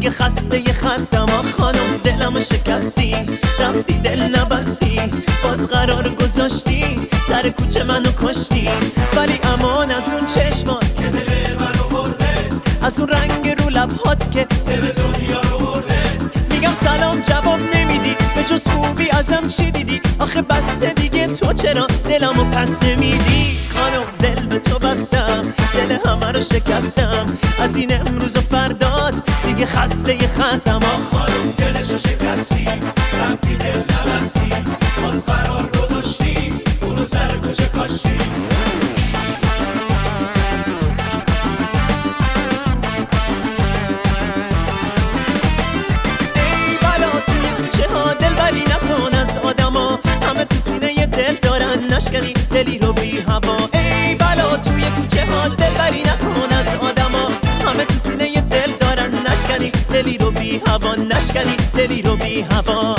دیگه خستم خانم دلمو شکستی، رفتی دل نبستی، باز قرار گذاشتی سر کوچه منو کشتی. ولی امان از اون چشمات که دل منو برده، از اون رنگ رو لبهات که دل دنیا رو برده. میگم سلام جواب نمیدی، به جز خوبی ازم چی دیدی؟ آخه بس دیگه تو چرا دلمو پس نمیدی؟ خانم دل به تو بستم، دل همه رو شکستم، از این امروز و فردات دیگه خستم. خانم دلشو شکستی، رفتی دل نبستی، باز قرار گذاشتی اونو سر کوچه کاشتی. ای بلا توی کوچه ها دلبری نکن از آدما، همه تو سینه دل دارن نشکنی دلی رو بی هوا. ای بلا توی کوچه ها دلبری نکن از آدما، همه تو سینه دل دارن نشکنی دلی رو بی هوا، نشکنی دلی رو بی هوا.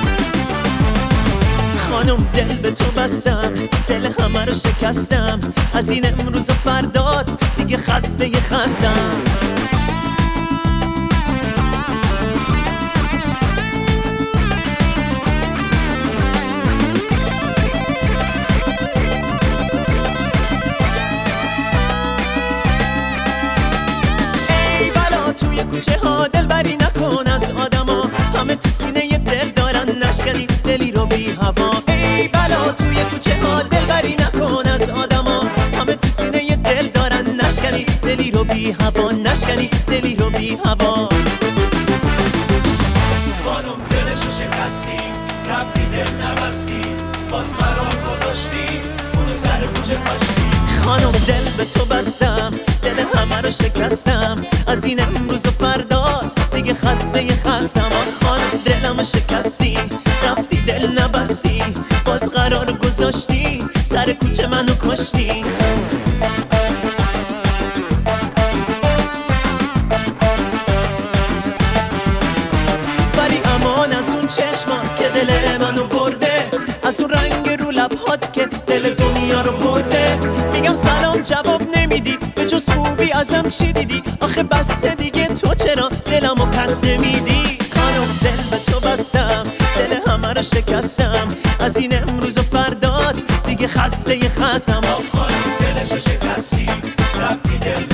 خانم دل به تو بستم، دل همه رو شکستم، از این امروز و فردات دیگه خستم. توی کوچه ها دلبری نکن از آدما، همه تو سینه دل دارن نشکنی دلی رو بی هوا. ای بلا توی کوچه ها دلبری نکن از آدما، همه تو سینه دل دارن نشکنی دلی رو بی هوا، نشکنی دلی رو بی هوا. خانم دلشو شکستی، رفتی دل نبستی، باز قرار گذاشتی اونو سر کوچه کاشتی. خانم دل به تو بستم، دل همه رو شکستم، از این امروز و فردات دیگه خستم. خانم دلمو شکستی، رفتی دل نبستی، باز قرار گذاشتی سر کوچه منو کشتی. ولی امان از اون چشمات که دل منو برده، از اون رنگ رو لبهات که دل دنیا رو برده. میگم سلام جواب نمیدی، به جز خوبی ازم چی دیدی؟ آخه بس دیگه تو چرا دلمو پس نمیدی؟ خانم دل به تو بستم، دل همه رو شکستم، از این امروز و فردات دیگه خستم. خانم دلشو شکستی، رفتی دل